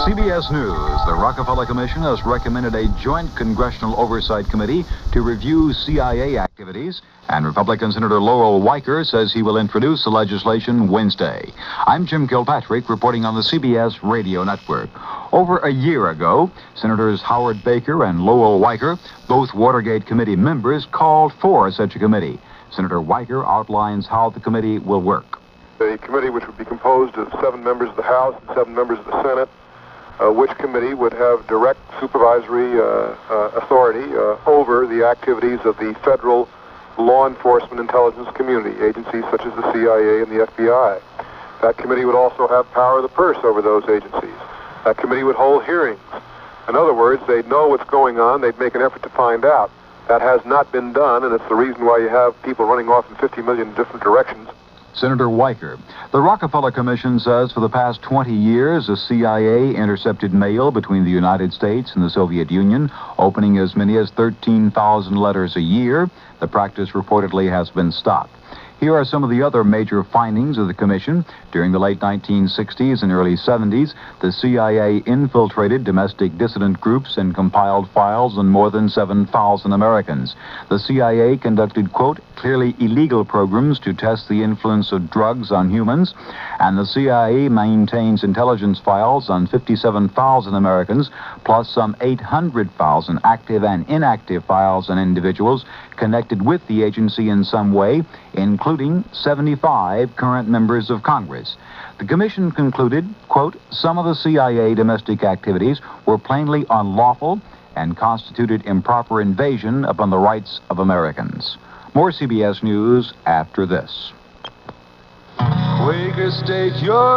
CBS News. The Rockefeller Commission has recommended a joint congressional oversight committee to review CIA activities, and Republican Senator Lowell Weicker says he will introduce the legislation Wednesday. I'm Jim Kilpatrick reporting on the CBS Radio Network. Over a year ago, Senators Howard Baker and Lowell Weicker, both Watergate Committee members, called for such a committee. Senator Weicker outlines how the committee will work. A committee which would be composed of 7 members of the House and 7 members of the Senate, which committee would have direct supervisory authority over the activities of the federal law enforcement intelligence community, agencies such as the CIA and the FBI. That committee would also have power of the purse over those agencies. That committee would hold hearings. In other words, they'd know what's going on, they'd make an effort to find out. That has not been done, and it's the reason why you have people running off in 50 million different directions. Senator Weicker. The Rockefeller Commission says for the past 20 years, the CIA intercepted mail between the United States and the Soviet Union, opening as many as 13,000 letters a year. The practice reportedly has been stopped. Here are some of the other major findings of the Commission. During the late 1960s and early 70s, the CIA infiltrated domestic dissident groups and compiled files on more than 7,000 Americans. The CIA conducted, quote, clearly illegal programs to test the influence of drugs on humans, and the CIA maintains intelligence files on 57,000 Americans, plus some 800,000 active and inactive files on individuals connected with the agency in some way, including 75 current members of Congress. The commission concluded, quote, some of the CIA domestic activities were plainly unlawful and constituted improper invasion upon the rights of Americans. More CBS News after this. Quaker State your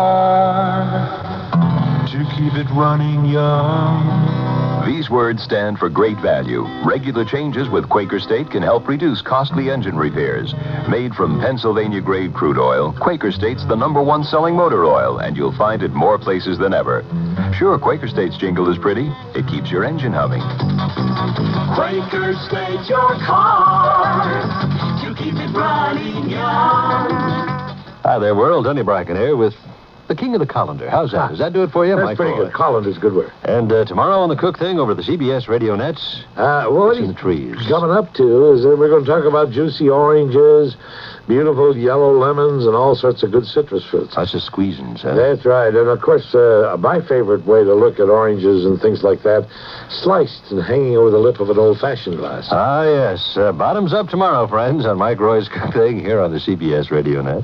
car to keep it running young. These words stand for great value. Regular changes with Quaker State can help reduce costly engine repairs. Made from Pennsylvania-grade crude oil, Quaker State's the #1 selling motor oil, and you'll find it more places than ever. Sure, Quaker State's jingle is pretty. It keeps your engine humming. Quaker State your car to keep it running young. Hi there, world. Tony Bracken here with the King of the Colander. How's that? Does that do it for you? That's pretty good. Colander's good work. And tomorrow on the Cook Thing over the CBS Radio Nets. What in the trees. Coming up to is that we're going to talk about juicy oranges, beautiful yellow lemons, and all sorts of good citrus fruits. Lots of squeezins, huh? That's right. And of course, my favorite way to look at oranges and things like that, sliced and hanging over the lip of an old-fashioned glass. Ah, yes. Bottoms up tomorrow, friends, on Mike Roy's Cook Thing here on the CBS Radio Net.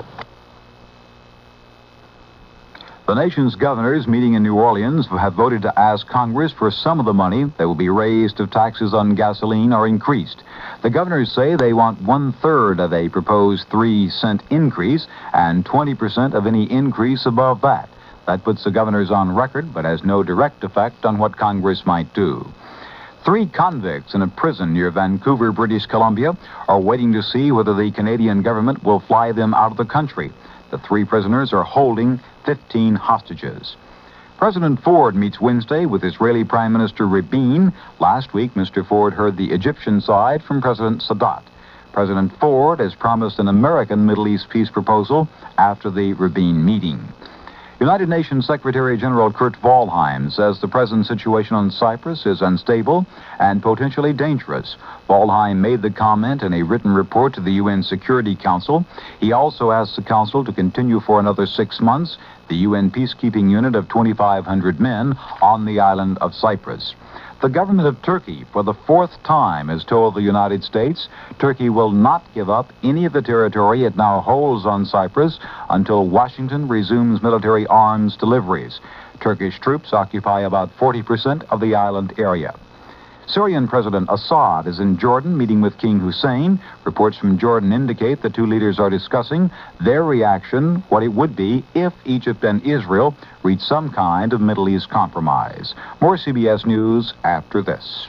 The nation's governors meeting in New Orleans have voted to ask Congress for some of the money that will be raised if taxes on gasoline are increased. The governors say they want 1/3 of a proposed 3-cent increase and 20% of any increase above that. That puts the governors on record, but has no direct effect on what Congress might do. 3 convicts in a prison near Vancouver, British Columbia, are waiting to see whether the Canadian government will fly them out of the country. The 3 prisoners are holding 15 hostages. President Ford meets Wednesday with Israeli Prime Minister Rabin. Last week, Mr. Ford heard the Egyptian side from President Sadat. President Ford has promised an American Middle East peace proposal after the Rabin meeting. United Nations Secretary General Kurt Waldheim says the present situation on Cyprus is unstable and potentially dangerous. Waldheim made the comment in a written report to the UN Security Council. He also asked the Council to continue for another 6 months the UN peacekeeping unit of 2,500 men on the island of Cyprus. The government of Turkey, for the 4th time, has told the United States Turkey will not give up any of the territory it now holds on Cyprus until Washington resumes military arms deliveries. Turkish troops occupy about 40% of the island area. Syrian President Assad is in Jordan meeting with King Hussein. Reports from Jordan indicate the 2 leaders are discussing their reaction, what it would be if Egypt and Israel reach some kind of Middle East compromise. More CBS News after this.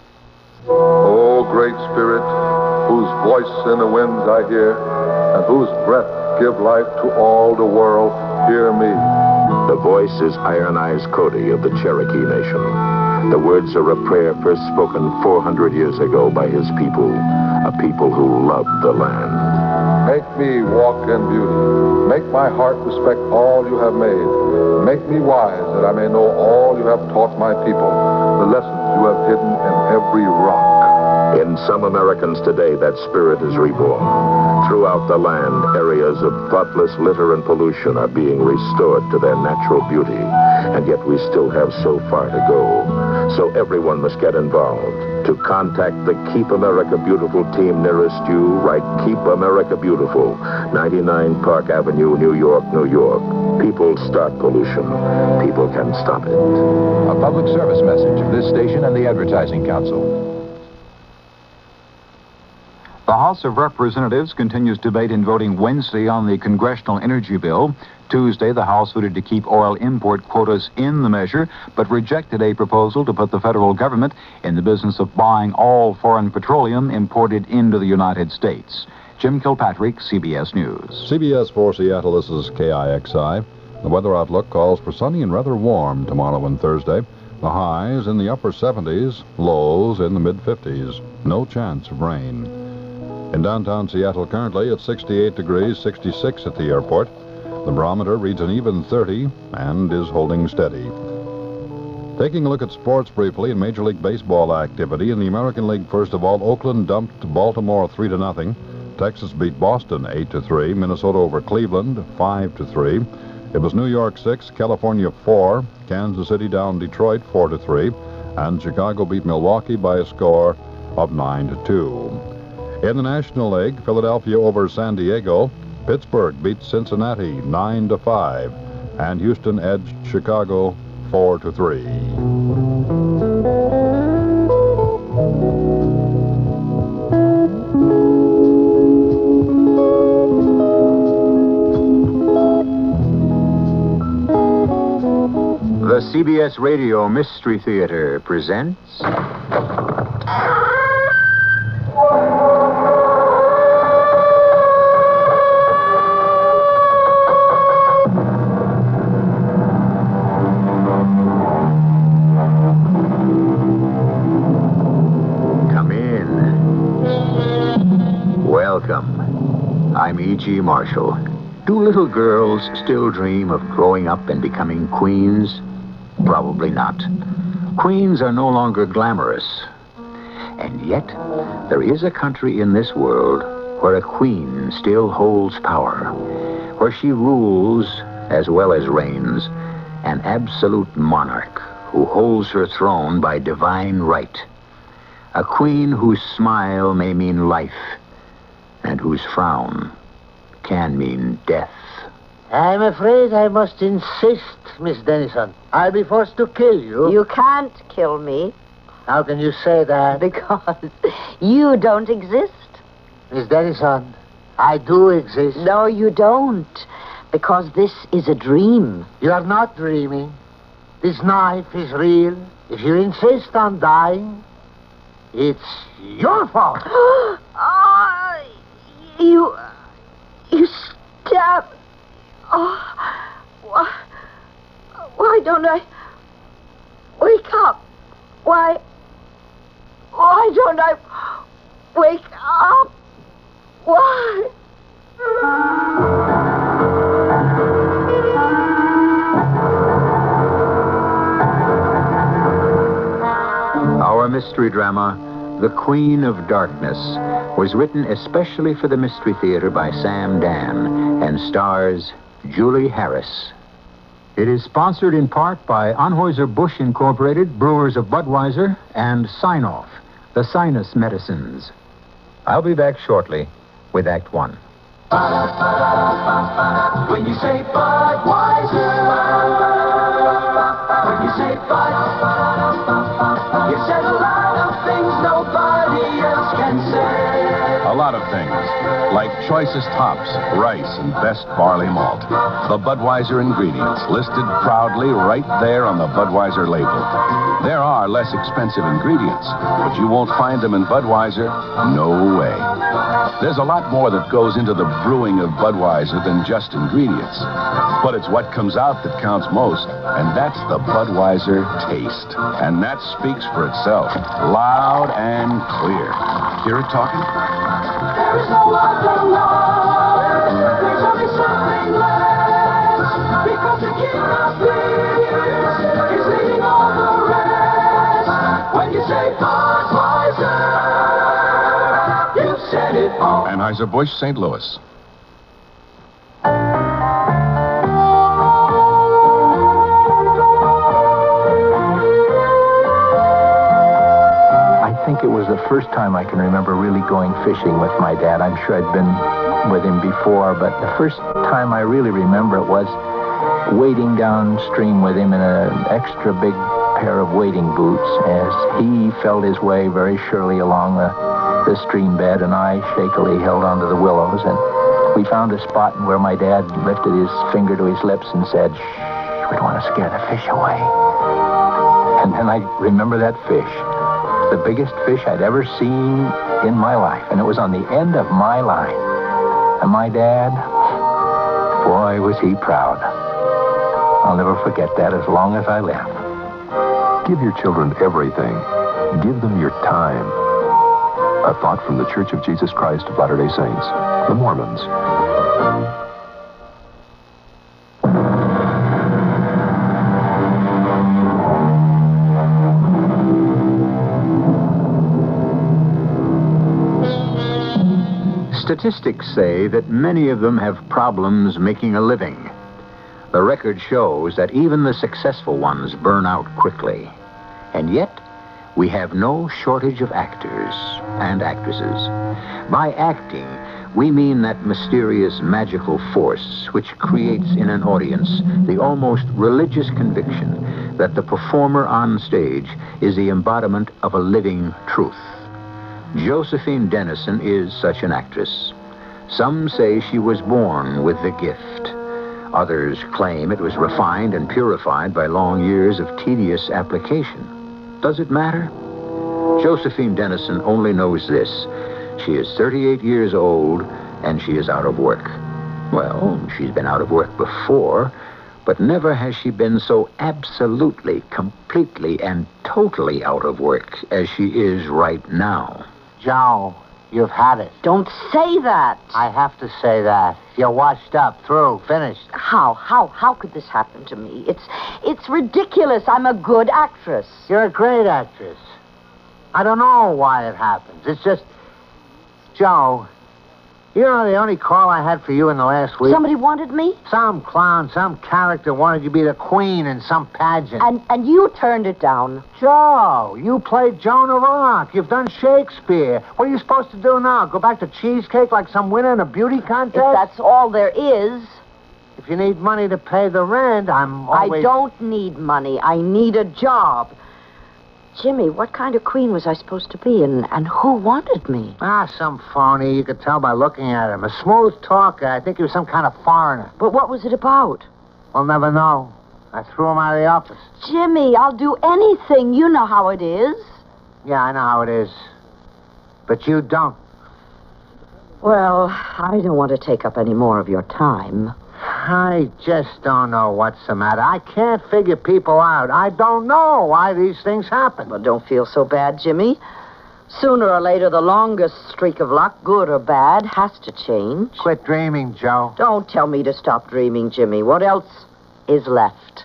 O great Spirit, whose voice in the winds I hear, and whose breath give life to all the world, hear me. The voice is Iron Eyes Cody of the Cherokee Nation. The words are a prayer first spoken 400 years ago by his people, a people who loved the land. Make me walk in beauty. Make my heart respect all you have made. Make me wise that I may know all you have taught my people, the lessons you have hidden in every rock. In some Americans today, that spirit is reborn. Throughout the land, areas of thoughtless litter and pollution are being restored to their natural beauty. And yet we still have so far to go. So everyone must get involved. To contact the Keep America Beautiful team nearest you, write Keep America Beautiful, 99 Park Avenue, New York, New York. People start pollution. People can stop it. A public service message of this station and the Advertising Council. The House of Representatives continues debate in voting Wednesday on the Congressional Energy Bill. Tuesday, the House voted to keep oil import quotas in the measure, but rejected a proposal to put the federal government in the business of buying all foreign petroleum imported into the United States. Jim Kilpatrick, CBS News. CBS for Seattle, this is KIXI. The weather outlook calls for sunny and rather warm tomorrow and Thursday. The highs in the upper 70s, lows in the mid-50s. No chance of rain. In downtown Seattle currently, it's 68 degrees, 66 at the airport. The barometer reads an even 30 and is holding steady. Taking a look at sports briefly in Major League Baseball activity. In the American League, first of all, Oakland dumped Baltimore 3-0. Texas beat Boston 8-3. Minnesota over Cleveland 5-3. It was New York 6, California 4. Kansas City down Detroit 4-3. And Chicago beat Milwaukee by a score of 9-2. In the National League, Philadelphia over San Diego. Pittsburgh beat Cincinnati 9-5. And Houston edged Chicago 4-3. The CBS Radio Mystery Theater presents... I'm E.G. Marshall. Do little girls still dream of growing up and becoming queens? Probably not. Queens are no longer glamorous. And yet, there is a country in this world where a queen still holds power, where she rules as well as reigns, an absolute monarch who holds her throne by divine right. A queen whose smile may mean life, and whose frown can mean death. I'm afraid I must insist, Miss Dennison. I'll be forced to kill you. You can't kill me. How can you say that? Because you don't exist. Miss Dennison, I do exist. No, you don't. Because this is a dream. You are not dreaming. This knife is real. If you insist on dying, it's your fault. You stab. Why don't I wake up? Why don't I wake up? Why? Our mystery drama, The Queen of Darkness, was written especially for the Mystery Theater by Sam Dan and stars Julie Harris. It is sponsored in part by Anheuser-Busch Incorporated, Brewers of Budweiser, and Sine-Off, the sinus medicines. I'll be back shortly with Act One. When you say Budweiser, when you say Bud, you said a lot of things nobody else can say. A lot of things, like choicest hops, rice, and best barley malt. The Budweiser ingredients listed proudly right there on the Budweiser label. There are less expensive ingredients, but you won't find them in Budweiser. No way. There's a lot more that goes into the brewing of Budweiser than just ingredients. But it's what comes out that counts most, and that's the Budweiser taste. And that speaks for itself, loud and clear. Hear it talking? There is no other life. There's only something less. Because the king of thieves is leading all the rest. When you say Budweiser, you've said it all. Anheuser-Busch, St. Louis. I think it was the first time I can remember really going fishing with my dad. I'm sure I'd been with him before, but the first time I really remember it was wading downstream with him in an extra big pair of wading boots as he felt his way very surely along the stream bed, and I shakily held onto the willows. And we found a spot where my dad lifted his finger to his lips and said, "Shh, we don't want to scare the fish away." And then I remember that fish. The biggest fish I'd ever seen in my life, and it was on the end of my line. And my dad, boy, was he proud. I'll never forget that as long as I live. Give your children everything. Give them your time. A thought from the Church of Jesus Christ of Latter-day Saints, the Mormons. Statistics say that many of them have problems making a living. The record shows that even the successful ones burn out quickly. And yet, we have no shortage of actors and actresses. By acting, we mean that mysterious magical force which creates in an audience the almost religious conviction that the performer on stage is the embodiment of a living truth. Josephine Dennison is such an actress. Some say she was born with the gift. Others claim it was refined and purified by long years of tedious application. Does it matter? Josephine Dennison only knows this. She is 38 years old, and she is out of work. Well, she's been out of work before, but never has she been so absolutely, completely, and totally out of work as she is right now. Joe, you've had it. Don't say that. I have to say that. You're washed up, through, finished. How could this happen to me? It's ridiculous. I'm a good actress. You're a great actress. I don't know why it happens. It's just, Joe, you know the only call I had for you in the last week? Somebody wanted me? Some clown, some character wanted you to be the queen in some pageant. And you turned it down. Joe, you played Joan of Arc. You've done Shakespeare. What are you supposed to do now? Go back to cheesecake like some winner in a beauty contest? If that's all there is. If you need money to pay the rent, I'm always... I don't need money. I need a job. Jimmy, what kind of queen was I supposed to be, and who wanted me? Some phony. You could tell by looking at him. A smooth talker. I think he was some kind of foreigner. But what was it about? We'll never know. I threw him out of the office. Jimmy, I'll do anything. You know how it is. Yeah, I know how it is. But you don't. Well, I don't want to take up any more of your time. I just don't know what's the matter. I can't figure people out. I don't know why these things happen. Well, don't feel so bad, Jimmy. Sooner or later, the longest streak of luck, good or bad, has to change. Quit dreaming, Joe. Don't tell me to stop dreaming, Jimmy. What else is left?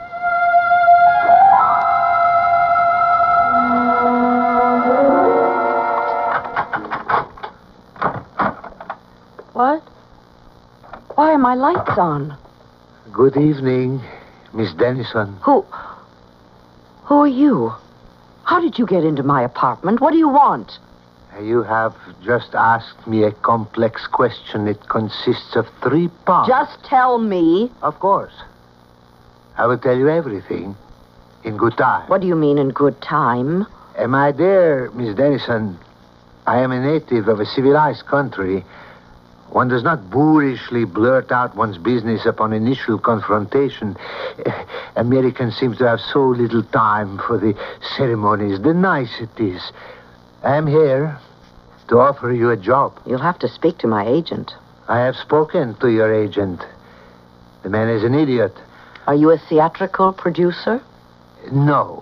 What? Why are my lights on? Good evening, Miss Dennison. Who are you? How did you get into my apartment? What do you want? You have just asked me a complex question. It consists of 3 parts. Just tell me. Of course. I will tell you everything in good time. What do you mean in good time? My dear Miss Dennison, I am a native of a civilized country. One does not boorishly blurt out one's business upon initial confrontation. Americans seem to have so little time for the ceremonies, the niceties. I am here to offer you a job. You'll have to speak to my agent. I have spoken to your agent. The man is an idiot. Are you a theatrical producer? No.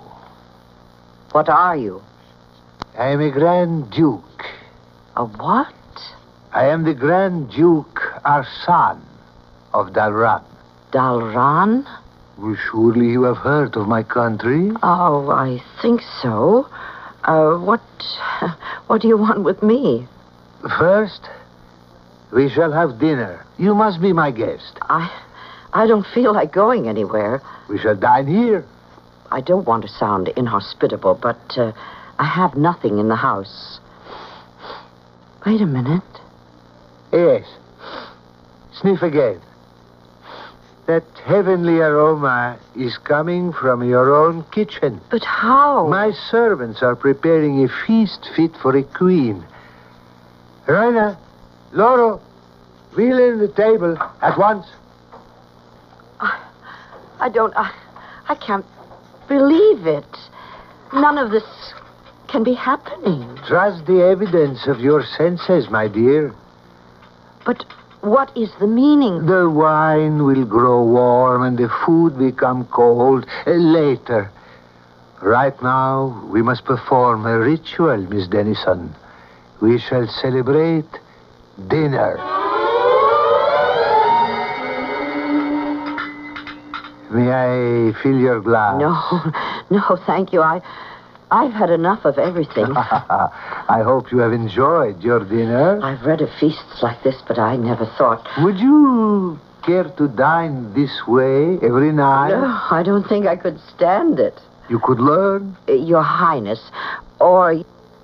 What are you? I am a Grand Duke. A what? I am the Grand Duke Arsan of Dalran. Dalran? Well, surely you have heard of my country. Oh, I think so. What do you want with me? First, we shall have dinner. You must be my guest. I don't feel like going anywhere. We shall dine here. I don't want to sound inhospitable, but I have nothing in the house. Wait a minute. Yes. Sniff again. That heavenly aroma is coming from your own kitchen. But how? My servants are preparing a feast fit for a queen. Raina, Loro, wheel in the table at once. I can't believe it. None of this can be happening. Trust the evidence of your senses, my dear. But what is the meaning? The wine will grow warm and the food become cold later. Right now, we must perform a ritual, Miss Dennison. We shall celebrate dinner. May I fill your glass? No, thank you. I've had enough of everything. I hope you have enjoyed your dinner. I've read of feasts like this, but I never thought... Would you care to dine this way every night? No, I don't think I could stand it. You could learn? Your Highness, or...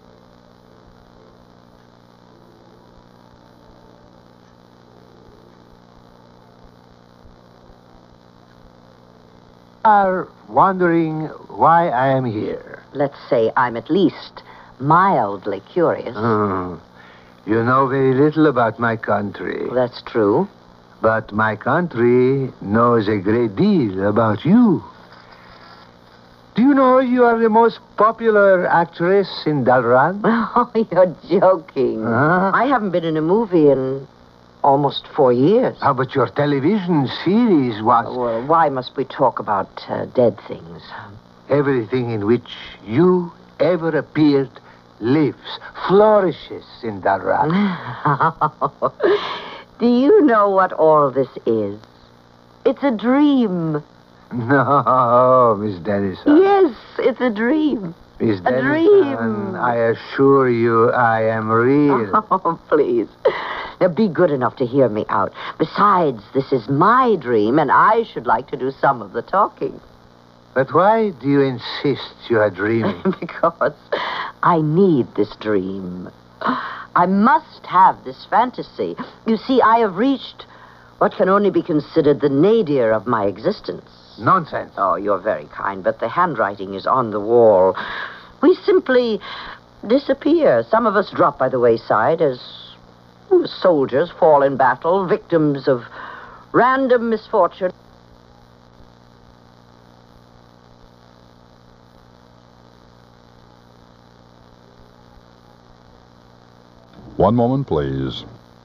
Are wondering why I am here. Let's say I'm at least mildly curious. You know very little about my country. That's true. But my country knows a great deal about you. Do you know you are the most popular actress in Dalran? Oh, you're joking. I haven't been in a movie in almost 4 years. How about your television series was... Well, why must we talk about dead things? Everything in which you ever appeared lives, flourishes in Dalran. Do you know what all this is? It's a dream. No, Miss Dennison. Yes, it's a dream. Miss Dennison, dream. I assure you I am real. Oh, please. Now, be good enough to hear me out. Besides, this is my dream, and I should like to do some of the talking. But why do you insist you are dreaming? Because I need this dream. I must have this fantasy. You see, I have reached what can only be considered the nadir of my existence. Nonsense. Oh, you're very kind, but the handwriting is on the wall. We simply disappear. Some of us drop by the wayside as soldiers fall in battle, victims of random misfortune. One moment, please.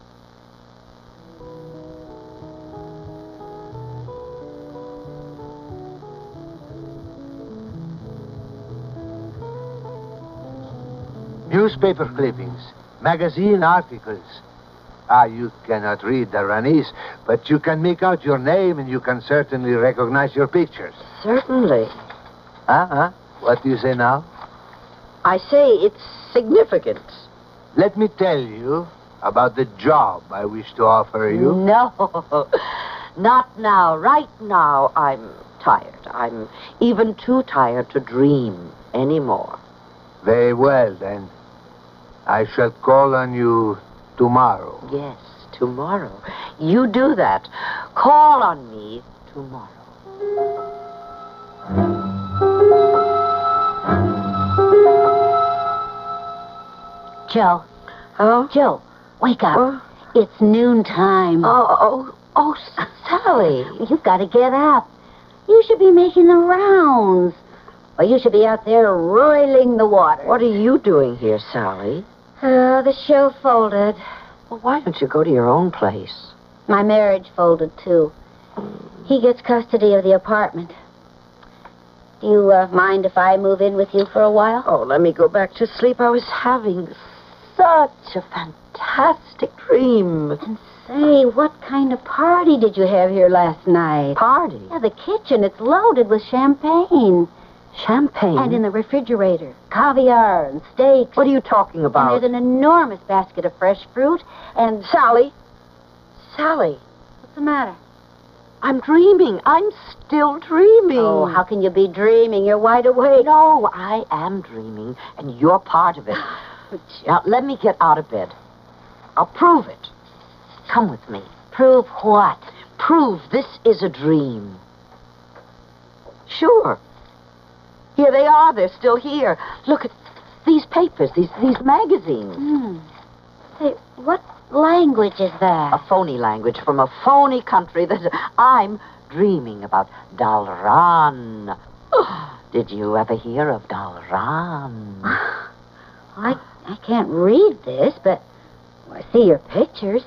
Newspaper clippings, magazine articles. You cannot read Dalranese, but you can make out your name and you can certainly recognize your pictures. Certainly. What do you say now? I say it's significant. Let me tell you about the job I wish to offer you. No, not now. Right now, I'm tired. I'm even too tired to dream anymore. Very well, then. I shall call on you tomorrow. Yes, tomorrow. You do that. Call on me tomorrow. Joe. Oh? Joe, wake up. Oh. It's noontime. Oh, Sally. You've got to get up. You should be making the rounds. Or you should be out there roiling the water. What are you doing here, Sally? The show folded. Well, why don't you go to your own place? My marriage folded, too. He gets custody of the apartment. Do you mind if I move in with you for a while? Oh, let me go back to sleep. I was having such a fantastic dream. And say, what kind of party did you have here last night? Party? Yeah, the kitchen. It's loaded with champagne. Champagne? And in the refrigerator, caviar and steaks. What are you talking about? And there's an enormous basket of fresh fruit and... Sally. Sally. What's the matter? I'm dreaming. I'm still dreaming. Oh, how can you be dreaming? You're wide awake. No, I am dreaming, and you're part of it. Now, let me get out of bed. I'll prove it. Come with me. Prove what? Prove this is a dream. Sure. Here they are. They're still here. Look at these papers, these magazines. Say, what language is that? A phony language from a phony country that I'm dreaming about. Dalran. Did you ever hear of Dalran? I can't read this, but I see your pictures.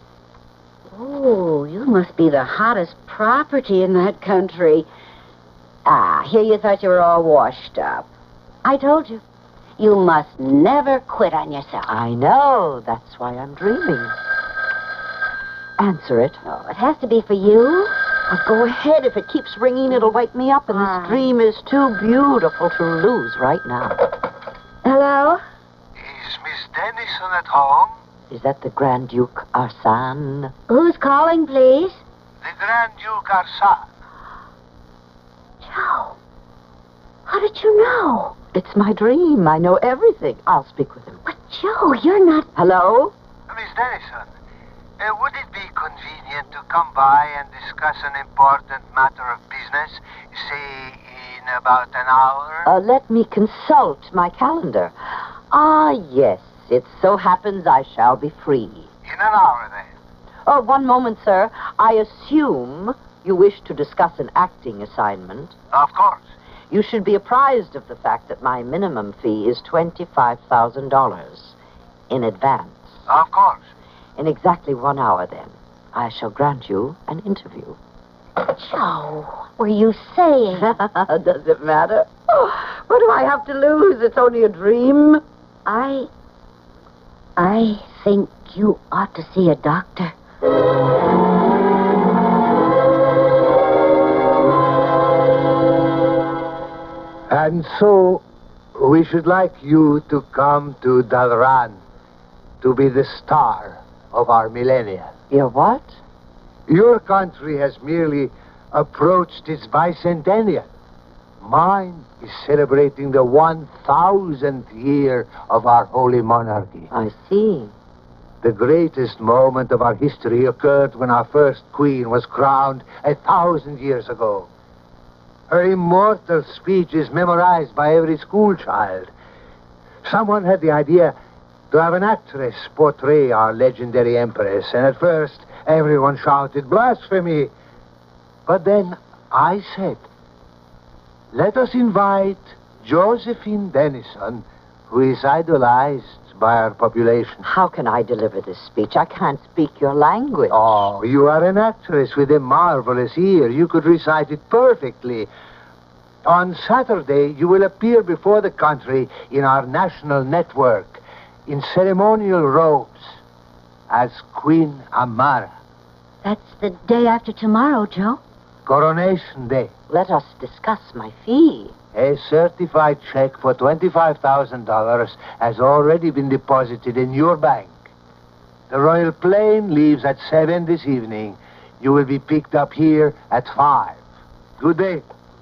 Oh, you must be the hottest property in that country. Ah, here you thought you were all washed up. I told you. You must never quit on yourself. I know. That's why I'm dreaming. Answer it. Oh, it has to be for you. Well, go ahead. If it keeps ringing, it'll wake me up, and this dream is too beautiful to lose right now. Hello? Is Miss Dennison at home? Is that the Grand Duke Arsène? Who's calling, please? The Grand Duke Arsène. Joe, how did you know? It's my dream. I know everything. I'll speak with him. But, Joe, you're not... Hello? Miss Dennison, would it be convenient to come by and discuss an important matter of business, say, in about an hour? Let me consult my calendar. Ah, yes. It so happens I shall be free. In an hour, then. Oh, one moment, sir. I assume you wish to discuss an acting assignment. Of course. You should be apprised of the fact that my minimum fee is $25,000 in advance. Of course. In exactly 1 hour, then, I shall grant you an interview. Joe, what were you saying? Does it matter? Oh, what do I have to lose? It's only a dream. I think you ought to see a doctor. And so, we should like you to come to Dalran to be the star of our millennia. Your what? Your country has merely approached its bicentennial. Mine is celebrating the 1,000th year of our holy monarchy. I see. The greatest moment of our history occurred when our first queen was crowned 1,000 years ago. Her immortal speech is memorized by every schoolchild. Someone had the idea to have an actress portray our legendary empress, and at first everyone shouted blasphemy. But then I said, let us invite Josephine Dennison, who is idolized by our population. How can I deliver this speech? I can't speak your language. Oh, you are an actress with a marvelous ear. You could recite it perfectly. On Saturday, you will appear before the country in our national network in ceremonial robes as Queen Amara. That's the day after tomorrow, Joe. Coronation Day. Let us discuss my fee. A certified check for $25,000 has already been deposited in your bank. The royal plane leaves at 7 this evening. You will be picked up here at 5. Good day.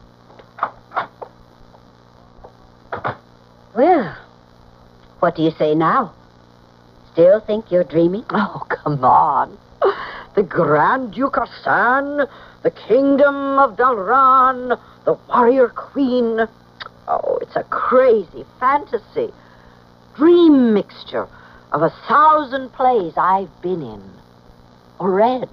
Well, what do you say now? Still think you're dreaming? Oh, come on. The Grand Duke Arsène, the Kingdom of Dalran, the warrior queen. Oh, it's a crazy fantasy. Dream mixture of 1,000 plays I've been in or read.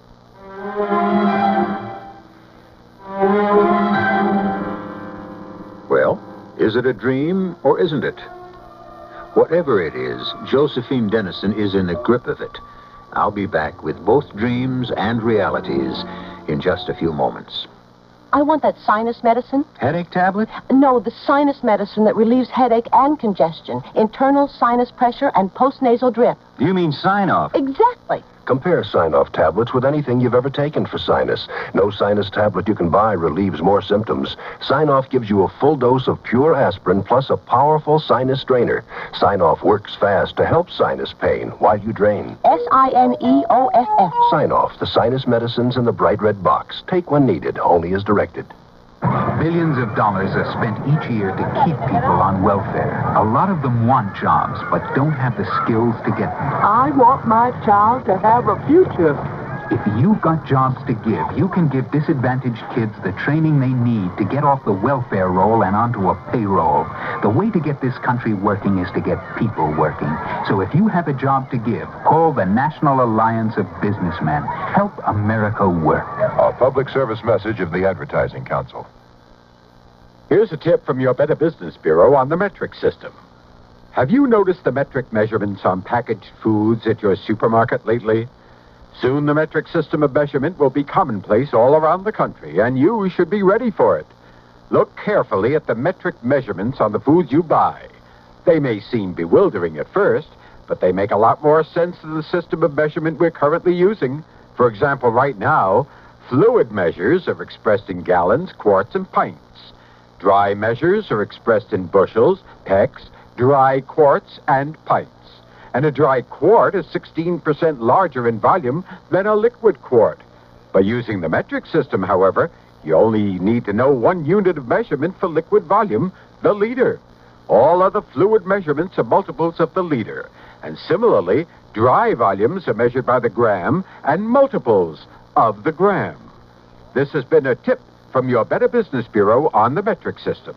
Well, is it a dream or isn't it? Whatever it is, Josephine Dennison is in the grip of it. I'll be back with both dreams and realities in just a few moments. I want that sinus medicine. Headache tablet? No, the sinus medicine that relieves headache and congestion, internal sinus pressure, and postnasal drip. You mean Sign-Off? Exactly. Compare Sign-Off tablets with anything you've ever taken for sinus. No sinus tablet you can buy relieves more symptoms. Sign-Off gives you a full dose of pure aspirin plus a powerful sinus drainer. Sign-Off works fast to help sinus pain while you drain. Sineoff. Sign-Off, the sinus medicines in the bright red box. Take when needed, only as directed. Billions of dollars are spent each year to keep people on welfare. A lot of them want jobs, but don't have the skills to get them. I want my child to have a future. If you've got jobs to give, you can give disadvantaged kids the training they need to get off the welfare roll and onto a payroll. The way to get this country working is to get people working. So if you have a job to give, call the National Alliance of Businessmen. Help America work. A public service message of the Advertising Council. Here's a tip from your Better Business Bureau on the metric system. Have you noticed the metric measurements on packaged foods at your supermarket lately? Soon the metric system of measurement will be commonplace all around the country, and you should be ready for it. Look carefully at the metric measurements on the foods you buy. They may seem bewildering at first, but they make a lot more sense to the system of measurement we're currently using. For example, right now, fluid measures are expressed in gallons, quarts, and pints. Dry measures are expressed in bushels, pecks, dry quarts, and pints. And a dry quart is 16% larger in volume than a liquid quart. By using the metric system, however, you only need to know one unit of measurement for liquid volume, the liter. All other fluid measurements are multiples of the liter. And similarly, dry volumes are measured by the gram and multiples of the gram. This has been a tip from your Better Business Bureau on the metric system.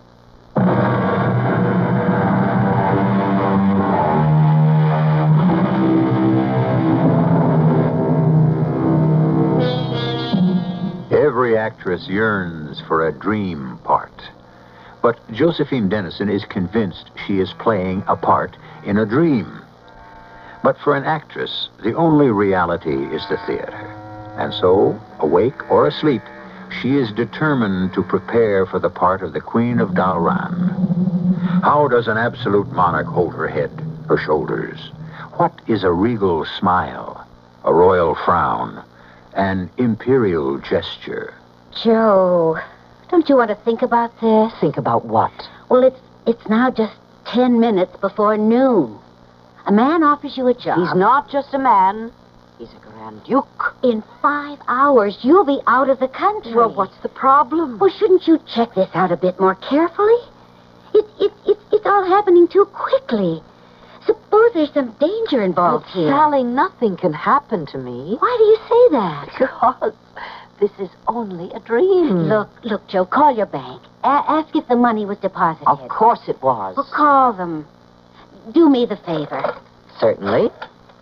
Every actress yearns for a dream part. But Josephine Dennison is convinced she is playing a part in a dream. But for an actress, the only reality is the theater. And so, awake or asleep, she is determined to prepare for the part of the Queen of Dalran. How does an absolute monarch hold her head, her shoulders? What is a regal smile, a royal frown, an imperial gesture? Joe, don't you want to think about this? Think about what? Well, it's now just 10 minutes before noon. A man offers you a job. He's not just a man. He's a Grand Duke. In 5 hours, you'll be out of the country. Well, what's the problem? Well, shouldn't you check this out a bit more carefully? It's all happening too quickly. Suppose there's some danger involved here. Sally, nothing can happen to me. Why do you say that? Because this is only a dream. Look, Joe, call your bank. Ask if the money was deposited. Of course it was. Well, call them. Do me the favor. Certainly.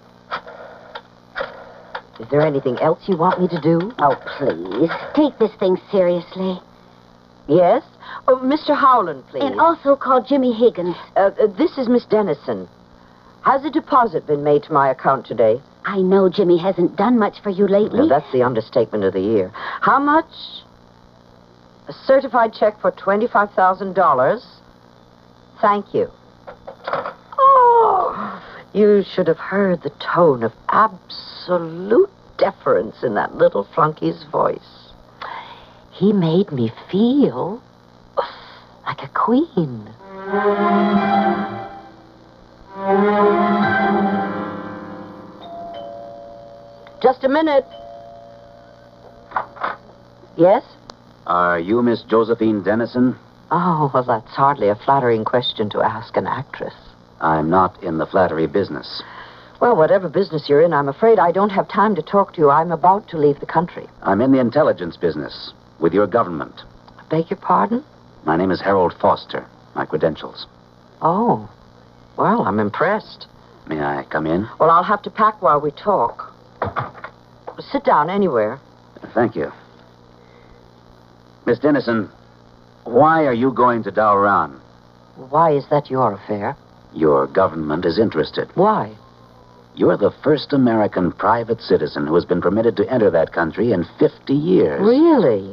Is there anything else you want me to do? Oh, please. Take this thing seriously. Yes? Oh, Mr. Howland, please. And also call Jimmy Higgins. This is Miss Dennison. Has a deposit been made to my account today? I know Jimmy hasn't done much for you lately. Now, that's the understatement of the year. How much? A certified check for $25,000. Thank you. Oh, you should have heard the tone of absolute deference in that little flunky's voice. He made me feel like a queen. Just a minute. Yes? Are you Miss Josephine Dennison? Oh, well, that's hardly a flattering question to ask an actress. I'm not in the flattery business. Well, whatever business you're in, I'm afraid I don't have time to talk to you. I'm about to leave the country. I'm in the intelligence business with your government. I beg your pardon? My name is Harold Foster. My credentials. Oh, well, I'm impressed. May I come in? Well, I'll have to pack while we talk. Sit down anywhere. Thank you. Miss Dennison, why are you going to Dalran? Why is that your affair? Your government is interested. Why? You're the first American private citizen who has been permitted to enter that country in 50 years. Really?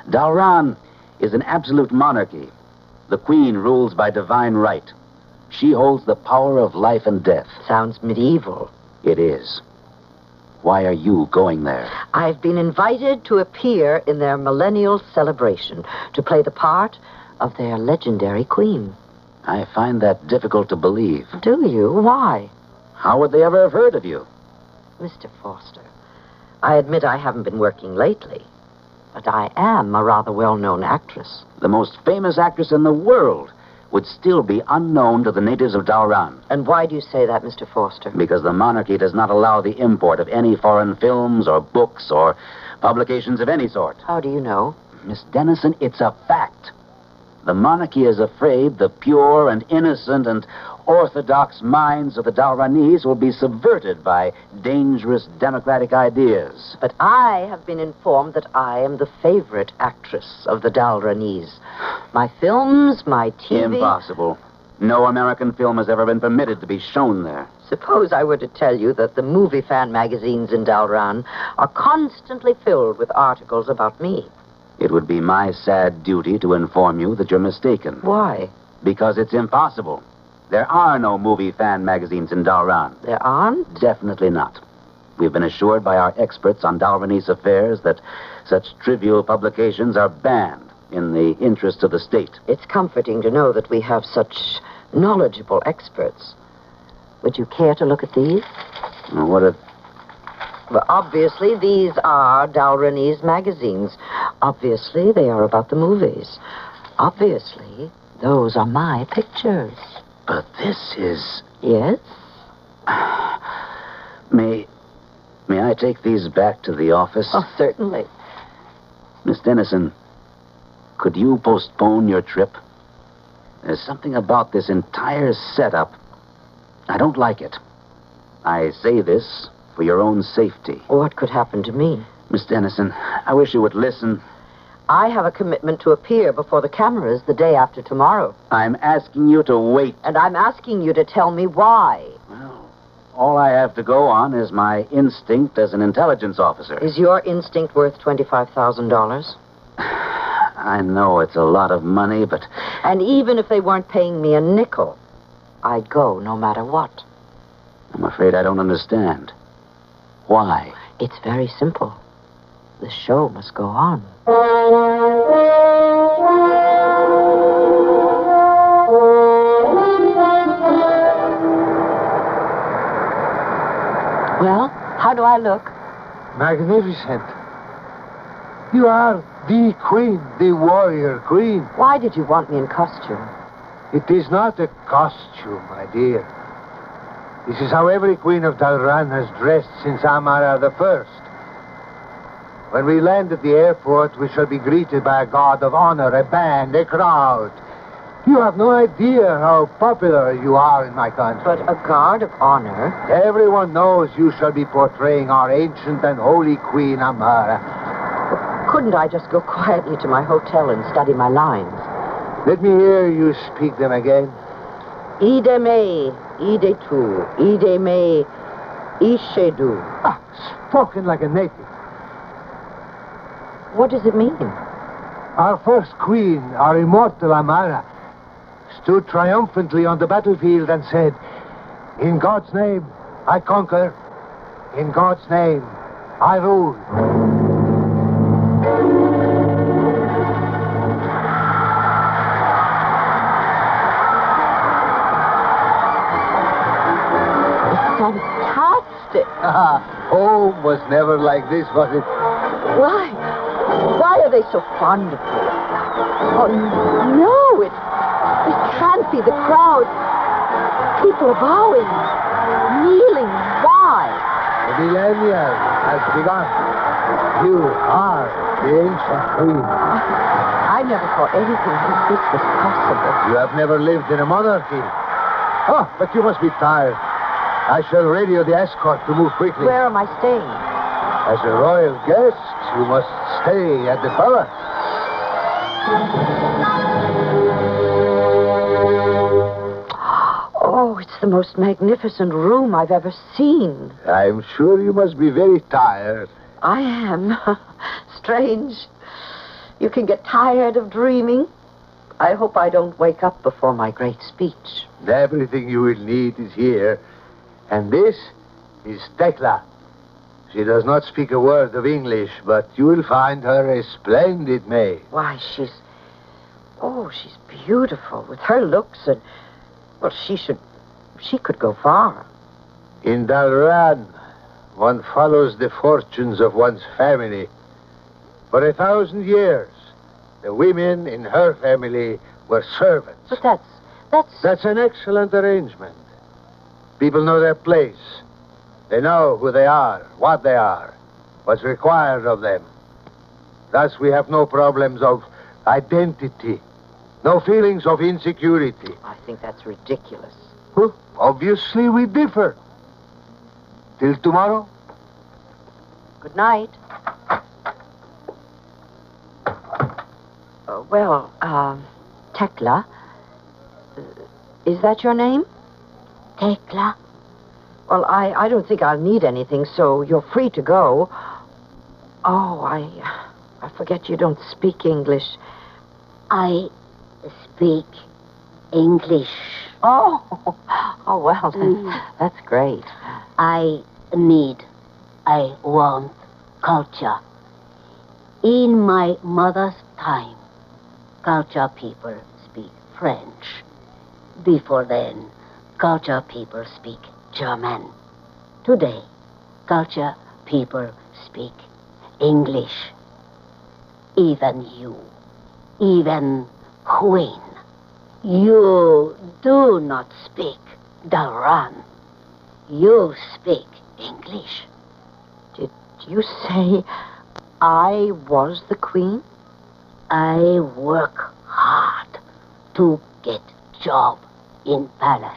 Dalran is an absolute monarchy. The queen rules by divine right. She holds the power of life and death. Sounds medieval. It is. Why are you going there? I've been invited to appear in their millennial celebration, to play the part of their legendary queen. I find that difficult to believe. Do you? Why? How would they ever have heard of you? Mr. Foster, I admit I haven't been working lately, but I am a rather well-known actress. The most famous actress in the world would still be unknown to the natives of Dalran. And why do you say that, Mr. Foster? Because the monarchy does not allow the import of any foreign films or books or publications of any sort. How do you know? Miss Dennison, it's a fact. The monarchy is afraid the pure and innocent and orthodox minds of the Dalranese will be subverted by dangerous democratic ideas. But I have been informed that I am the favorite actress of the Dalranese. My films, my TV... Impossible. No American film has ever been permitted to be shown there. Suppose I were to tell you that the movie fan magazines in Dalran are constantly filled with articles about me. It would be my sad duty to inform you that you're mistaken. Why? Because it's impossible. There are no movie fan magazines in Dalran. There aren't? Definitely not. We've been assured by our experts on Dalranese affairs that such trivial publications are banned in the interest of the state. It's comforting to know that we have such knowledgeable experts. Would you care to look at these? What if... Well, obviously, these are Dalranese magazines. Obviously, they are about the movies. Obviously, those are my pictures. But this is... Yes? May I take these back to the office? Oh, certainly. Miss Dennison, could you postpone your trip? There's something about this entire setup. I don't like it. I say this for your own safety. What could happen to me? Miss Dennison, I wish you would listen. I have a commitment to appear before the cameras the day after tomorrow. I'm asking you to wait. And I'm asking you to tell me why. Well, all I have to go on is my instinct as an intelligence officer. Is your instinct worth $25,000? I know it's a lot of money, but... And even if they weren't paying me a nickel, I'd go no matter what. I'm afraid I don't understand. Why? It's very simple. The show must go on. Well, how do I look? Magnificent. You are the queen, the warrior queen. Why did you want me in costume? It is not a costume, my dear. This is how every queen of Dalran has dressed since Amara the First. When we land at the airport, we shall be greeted by a guard of honor, a band, a crowd. You have no idea how popular you are in my country. But a guard of honor? Everyone knows you shall be portraying our ancient and holy queen, Amara. Couldn't I just go quietly to my hotel and study my lines? Let me hear you speak them again. Ide me, ide tu, ide me, ishedu. Ah, spoken like a native. What does it mean? Our first queen, our immortal Amara, stood triumphantly on the battlefield and said, "In God's name, I conquer. In God's name, I rule." Fantastic. Home was never like this, was it? Why? Why are they so fond of me? Oh, no, it can't be the crowd. People are bowing, kneeling. Why? The millennium has begun. You are the ancient queen. I never thought anything like this was possible. You have never lived in a monarchy. Oh, but you must be tired. I shall radio the escort to move quickly. Where am I staying? As a royal guest, you must stay at the palace. Oh, it's the most magnificent room I've ever seen. I'm sure you must be very tired. I am. Strange. You can get tired of dreaming. I hope I don't wake up before my great speech. Everything you will need is here. And this is Tekla. She does not speak a word of English, but you will find her a splendid maid. Why, she's beautiful with her looks and, well, she could go far. In Dalran, one follows the fortunes of one's family. For 1,000 years, the women in her family were servants. But That's an excellent arrangement. People know their place. They know who they are, what they are, what's required of them. Thus, we have no problems of identity, no feelings of insecurity. I think that's ridiculous. Obviously, we differ. Till tomorrow. Good night. Tekla. Is that your name? Tekla. Well, I don't think I'll need anything, so you're free to go. Oh, I forget you don't speak English. I speak English. Oh, well, that's great. I want culture. In my mother's time, culture people speak French. Before then, culture people speak German. Today, culture people speak English. Even you, even Queen, you do not speak Dalran. You speak English. Did you say I was the Queen? I work hard to get job in palace.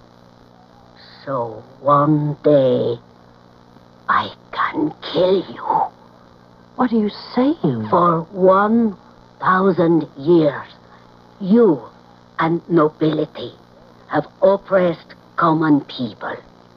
So one day, I can kill you. What are you saying? For 1,000 years, you and nobility have oppressed common people.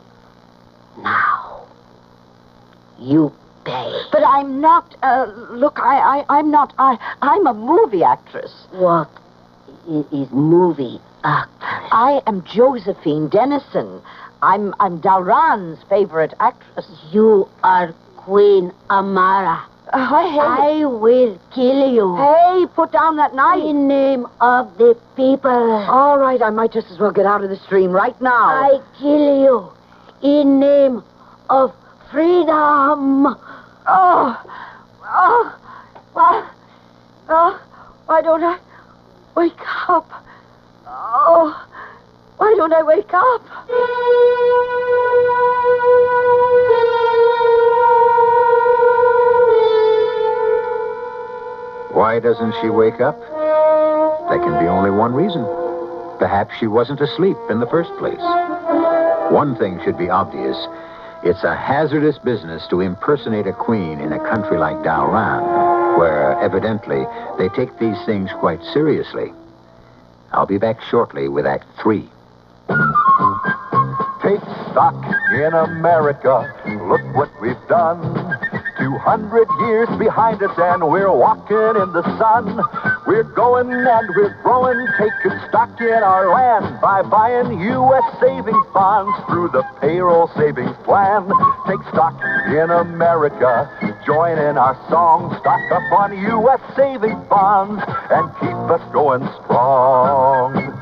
Now, you pay. But I'm not, look, I'm not, I'm a movie actress. What is movie actress? I am Josephine Dennison. I'm Dalran's favorite actress. You are Queen Amara. Hey. I will kill you. Hey, put down that knife. In name of the people. All right, I might just as well get out of the stream right now. I kill you in name of freedom. Why don't I wake up? Oh, why don't I wake up? Why doesn't she wake up? There can be only one reason. Perhaps she wasn't asleep in the first place. One thing should be obvious. It's a hazardous business to impersonate a queen in a country like Dalran, where evidently they take these things quite seriously. I'll be back shortly with Act 3. Take stock in America. Look what we've done. 200 years behind us and we're walking in the sun. We're going and we're growing, taking stock in our land by buying U.S. savings bonds through the payroll savings plan. Take stock in America. Join in our song. Stock up on U.S. savings bonds and keep us going strong.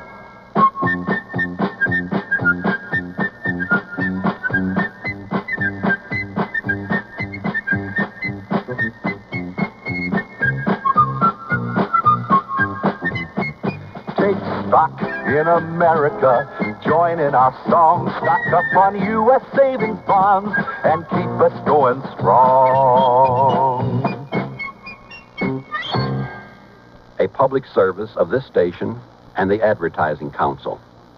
Stock in America. Join in our song. Stock up on U.S. savings bonds and keep us going strong. A public service of this station and the Advertising Council.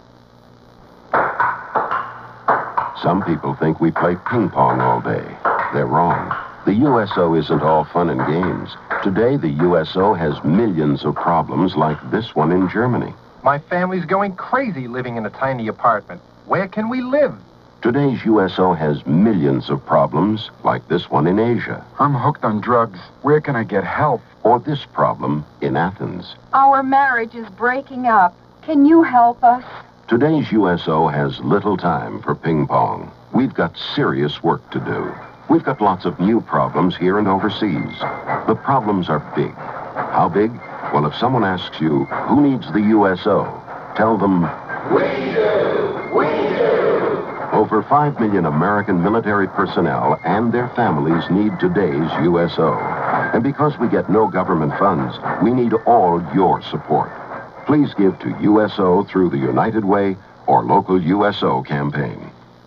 Some people think we play ping pong all day. They're wrong. The USO isn't all fun and games. Today, the USO has millions of problems like this one in Germany. My family's going crazy living in a tiny apartment. Where can we live? Today's USO has millions of problems, like this one in Asia. I'm hooked on drugs. Where can I get help? Or this problem in Athens. Our marriage is breaking up. Can you help us? Today's USO has little time for ping pong. We've got serious work to do. We've got lots of new problems here and overseas. The problems are big. How big? Well, if someone asks you, who needs the USO? Tell them, We do! We do! over 5 million American military personnel and their families need today's USO. And because we get no government funds, we need all your support. Please give to USO through the United Way or local USO campaign.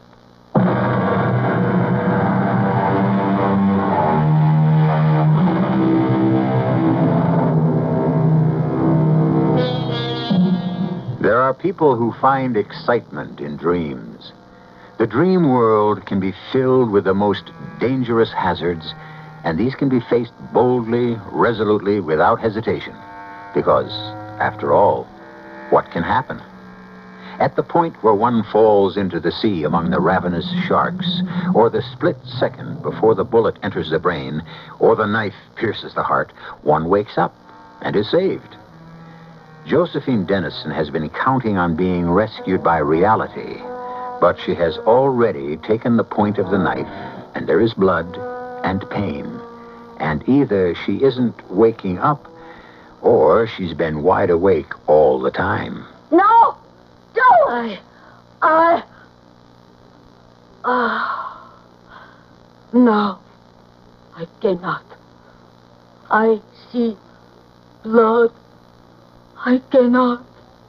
There are people who find excitement in dreams. The dream world can be filled with the most dangerous hazards, and these can be faced boldly, resolutely, without hesitation. Because, after all, what can happen? At the point where one falls into the sea among the ravenous sharks, or the split second before the bullet enters the brain, or the knife pierces the heart, one wakes up and is saved. Josephine Dennison has been counting on being rescued by reality, but she has already taken the point of the knife, and there is blood and pain. And either she isn't waking up, or she's been wide awake all the time. No! Don't! No, I cannot. I see blood. I cannot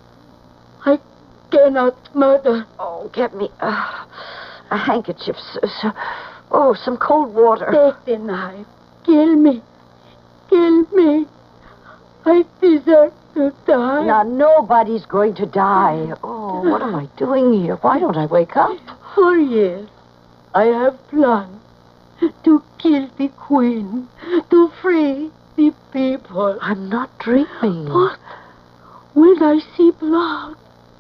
murder. Oh, get me a handkerchief. Some cold water. Take the knife. Kill me. Kill me. I deserve to die. Now, nobody's going to die. Oh, what am I doing here? Why don't I wake up? For years, I have planned to kill the queen, to free the people. I'm not dreaming. But when I see blood,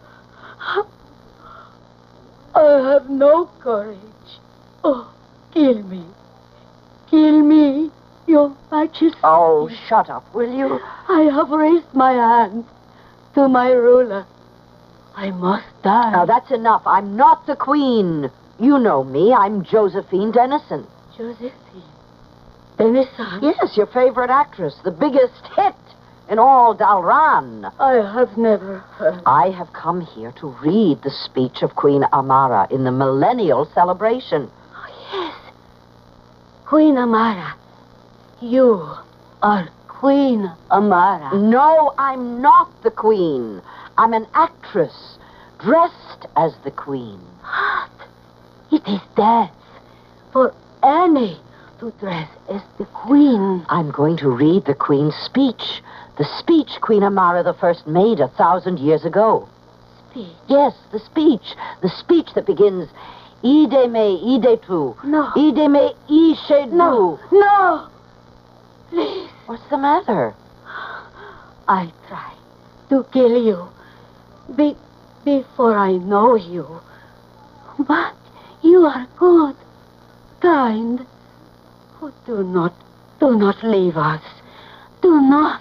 I have no courage. Oh, kill me. Kill me, Your Majesty. Oh, shut up, will you? I have raised my hand to my ruler. I must die. Now, that's enough. I'm not the queen. You know me. I'm Josephine Dennison. Josephine Dennison? Yes, your favorite actress. The biggest hit in all Dalran. I have never heard. I have come here to read the speech of Queen Amara in the millennial celebration. Oh, yes. Queen Amara. You are Queen Amara. No, I'm not the queen. I'm an actress dressed as the queen. What? It is death for any to dress as the queen. I'm going to read the queen's speech. The speech Queen Amara I made 1,000 years ago. Speech? Yes, the speech. The speech that begins, Ide me, ide tu. No. Ide me, ishe du. No. No. Please. What's the matter? I try to kill you before I know you. But you are good, kind. Oh, do not leave us. Do not.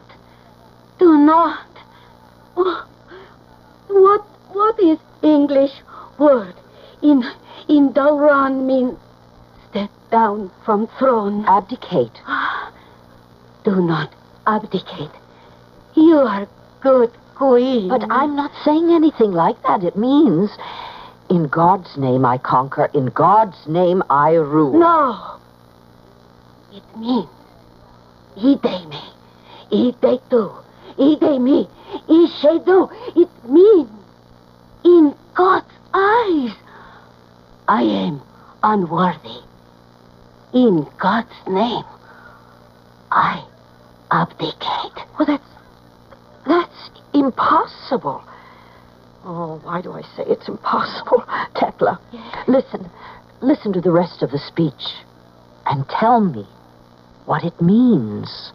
Oh, what is English word in Dalran mean step down from throne? Abdicate. Do not abdicate. You are good queen. But I'm not saying anything like that. It means, in God's name I conquer, in God's name I rule. No. It means, ide me, ide tu, ide me, ishe du. It means, in God's eyes, I am unworthy. In God's name, I abdicate. Well, that's impossible. Oh, why do I say it's impossible? Tekla, yes. Listen to the rest of the speech and tell me what it means.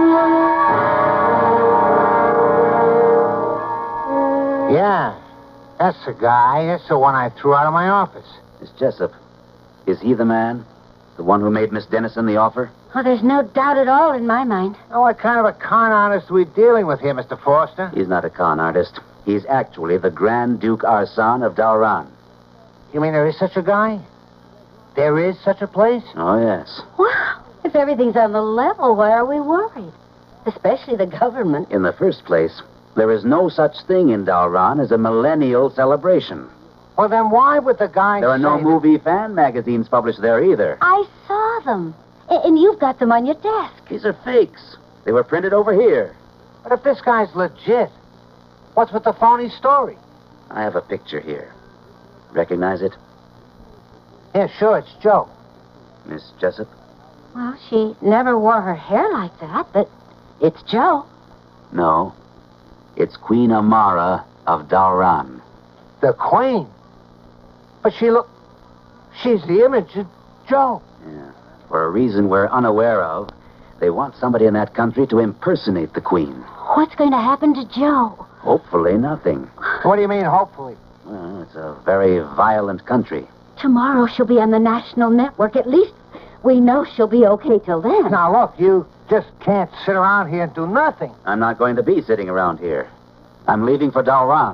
Yeah. That's the guy. That's the one I threw out of my office. Miss Jessup, is he the man? The one who made Miss Dennison the offer? Oh, there's no doubt at all in my mind. Oh, what kind of a con artist are we dealing with here, Mr. Foster? He's not a con artist. He's actually the Grand Duke Arsan of Dalran. You mean there is such a guy? There is such a place? Oh, yes. Well, if everything's on the level, why are we worried? Especially the government. In the first place, there is no such thing in Dalran as a millennial celebration. Well, then why would the guy There are no say movie fan magazines published there either. I saw them. And you've got them on your desk. These are fakes. They were printed over here. But if this guy's legit, what's with the phony story? I have a picture here. Recognize it? Yeah, sure, it's Joe. Miss Jessup? Well, she never wore her hair like that, but it's Joe. No. It's Queen Amara of Dalran. The Queen? But she's the image of Joe. Yeah. For a reason we're unaware of, they want somebody in that country to impersonate the Queen. What's going to happen to Joe? Hopefully nothing. What do you mean, hopefully? Well, it's a very violent country. Tomorrow she'll be on the national network. At least we know she'll be okay till then. Now, look, you just can't sit around here and do nothing. I'm not going to be sitting around here. I'm leaving for Dalran.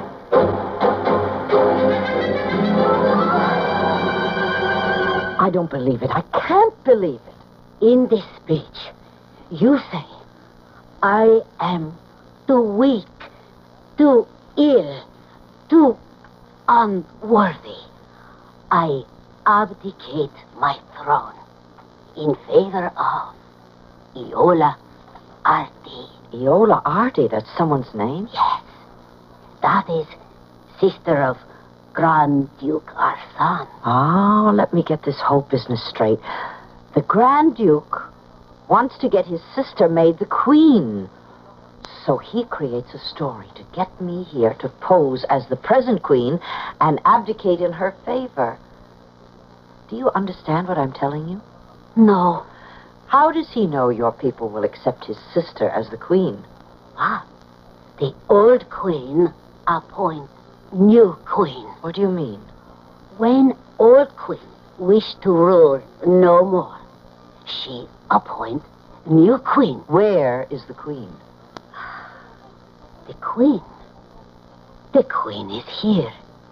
I don't believe it. I can't believe it. In this speech, you say, I am too weak, too ill, too unworthy. I abdicate my throne in favor of Iola Arti. Iola Arti? That's someone's name? Yes. That is sister of Grand Duke Arsan. Oh, let me get this whole business straight. The Grand Duke wants to get his sister made the queen. So he creates a story to get me here to pose as the present queen and abdicate in her favor. Do you understand what I'm telling you? No. How does he know your people will accept his sister as the queen? Ah, the old queen appoints new queen. What do you mean? When old queen wish to rule no more, she appoint new queen. Where is the queen? The queen? The queen is here.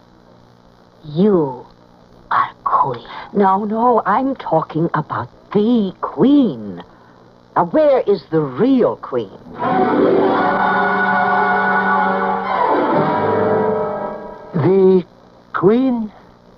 You are queen. No, I'm talking about the queen. Now, where is the real queen? The Queen?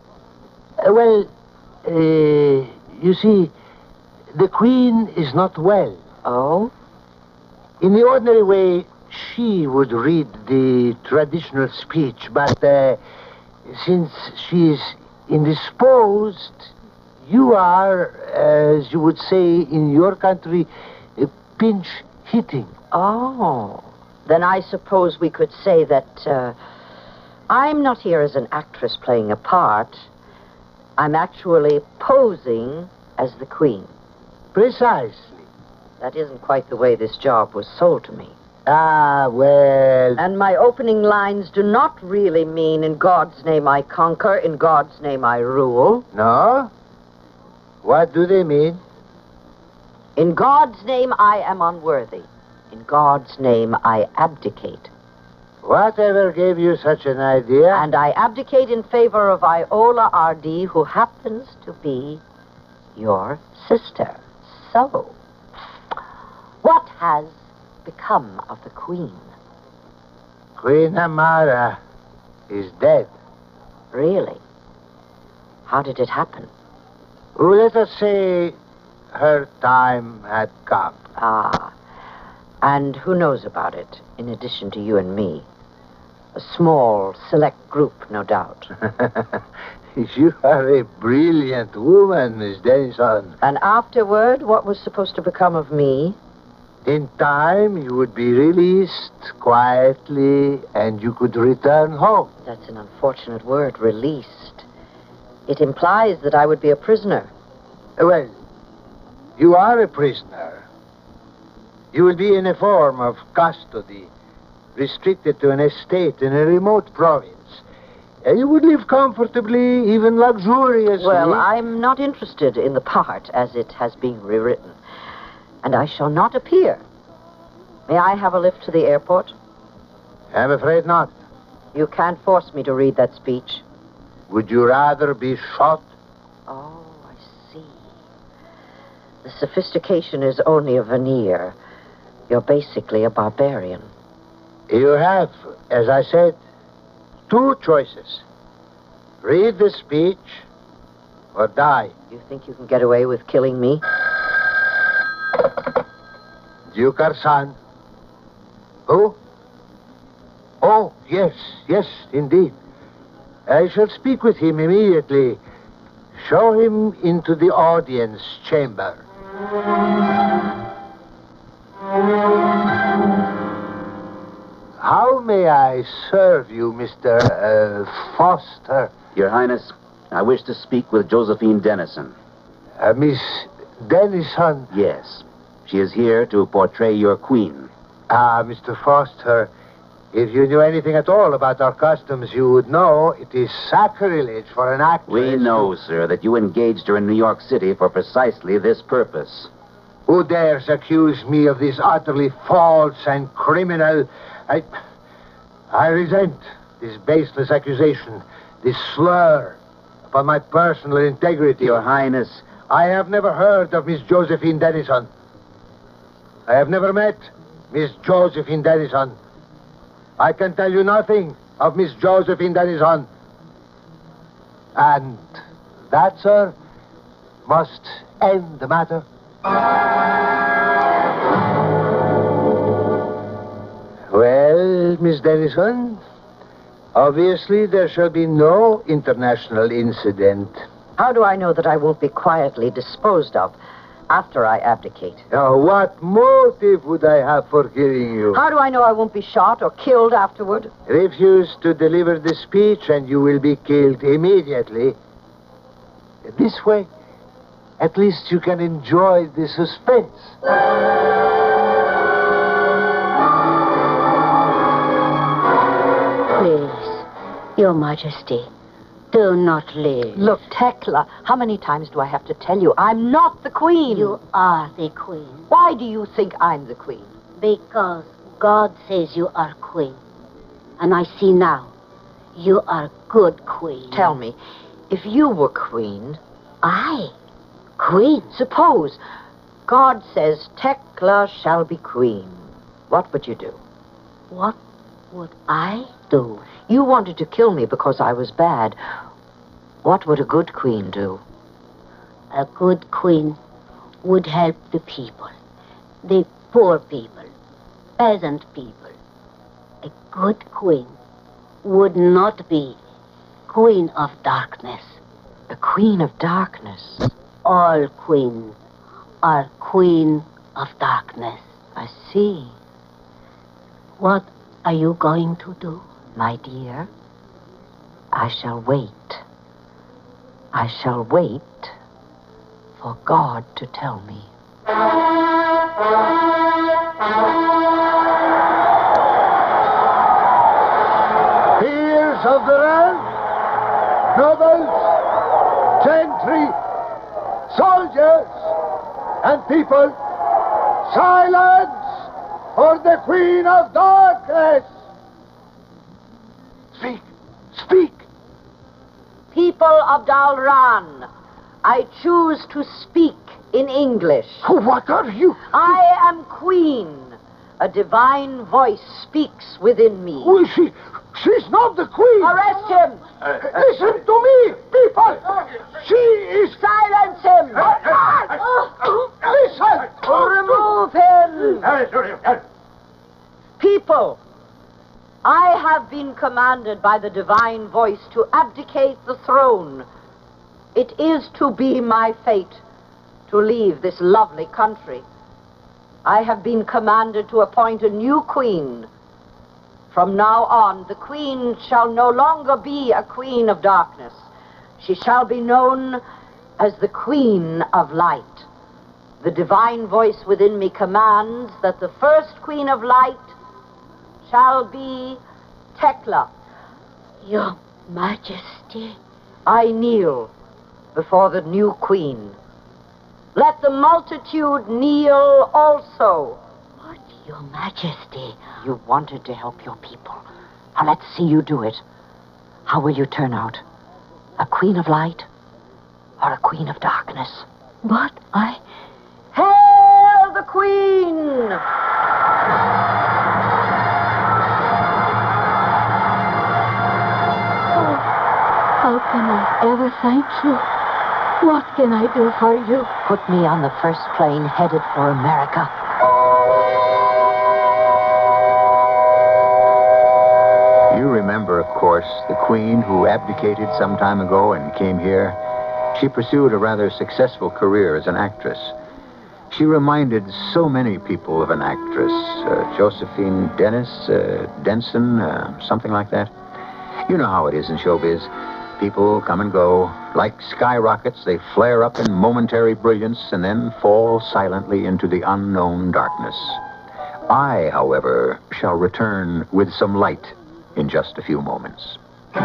You see, the Queen is not well. Oh? In the ordinary way, she would read the traditional speech, but since she is indisposed, you are, as you would say in your country, pinch hitting. Oh. Then I suppose we could say that I'm not here as an actress playing a part. I'm actually posing as the queen. Precisely. That isn't quite the way this job was sold to me. Ah, well... And my opening lines do not really mean, in God's name I conquer, in God's name I rule. No? What do they mean? In God's name I am unworthy. In God's name I abdicate. Whatever gave you such an idea? And I abdicate in favor of Iola Arti, who happens to be your sister. So, what has become of the queen? Queen Amara is dead. Really? How did it happen? Let us say her time had come. Ah. And who knows about it, in addition to you and me? A small, select group, no doubt. You are a brilliant woman, Miss Dennison. And afterward, what was supposed to become of me? In time, you would be released quietly, and you could return home. That's an unfortunate word, released. It implies that I would be a prisoner. Well, you are a prisoner. You will be in a form of custody. restricted to an estate in a remote province. You would live comfortably, even luxuriously. Well, I'm not interested in the part as it has been rewritten. And I shall not appear. May I have a lift to the airport? I'm afraid not. You can't force me to read that speech. Would you rather be shot? Oh, I see. The sophistication is only a veneer. You're basically a barbarian. You have, as I said, two choices. Read the speech or die. You think you can get away with killing me? Duke Arsan. Who? Oh, yes, indeed. I shall speak with him immediately. Show him into the audience chamber. How may I serve you, Mr. Foster? Your Highness, I wish to speak with Josephine Dennison. Miss Dennison? Yes. She is here to portray your queen. Mr. Foster, if you knew anything at all about our customs, you would know it is sacrilege for an actress. We know, sir, that you engaged her in New York City for precisely this purpose. Who dares accuse me of this utterly false and criminal... I resent this baseless accusation, this slur upon my personal integrity. Your Highness... I have never heard of Miss Josephine Dennison. I have never met Miss Josephine Dennison. I can tell you nothing of Miss Josephine Dennison. And that, sir, must end the matter. Well, Miss Dennison, obviously there shall be no international incident. How do I know that I won't be quietly disposed of after I abdicate? Now, what motive would I have for killing you? How do I know I won't be shot or killed afterward? Refuse to deliver the speech and you will be killed immediately. This way, at least you can enjoy the suspense. Please, Your Majesty, do not leave. Look, Tekla, how many times do I have to tell you I'm not the queen? You are the queen. Why do you think I'm the queen? Because God says you are queen. And I see now, you are good queen. Tell me, if you were queen... I? Queen? Suppose God says Tekla shall be queen. What would you do? What would I do? You wanted to kill me because I was bad. What would a good queen do? A good queen would help the people. The poor people. Peasant people. A good queen would not be queen of darkness. A queen of darkness? All queens are queen of darkness. I see. What are you going to do? My dear, I shall wait. I shall wait for God to tell me. Peers of the realm, nobles, gentry, soldiers, and people, silence for the Queen of Darkness! Speak! Speak! People of Dalran, I choose to speak in English. What are you? I am queen. A divine voice speaks within me. Who is she? She's not the queen. Arrest him. Listen to me, people. She is... Silence him. Listen. Remove him. People, I have been commanded by the divine voice to abdicate the throne. It is to be my fate to leave this lovely country. I have been commanded to appoint a new queen. From now on, the queen shall no longer be a queen of darkness. She shall be known as the Queen of Light. The divine voice within me commands that the first Queen of Light shall be Tekla. Your Majesty. I kneel before the new queen. Let the multitude kneel also. But, Your Majesty. You wanted to help your people. Now let's see you do it. How will you turn out? A queen of light or a queen of darkness? But Hail the queen! How can I ever thank you? What can I do for you? Put me on the first plane headed for America. You remember, of course, the queen who abdicated some time ago and came here. She pursued a rather successful career as an actress. She reminded so many people of an actress, Josephine Denson, something like that. You know how it is in showbiz. People come and go. Like skyrockets, they flare up in momentary brilliance and then fall silently into the unknown darkness. I, however, shall return with some light in just a few moments.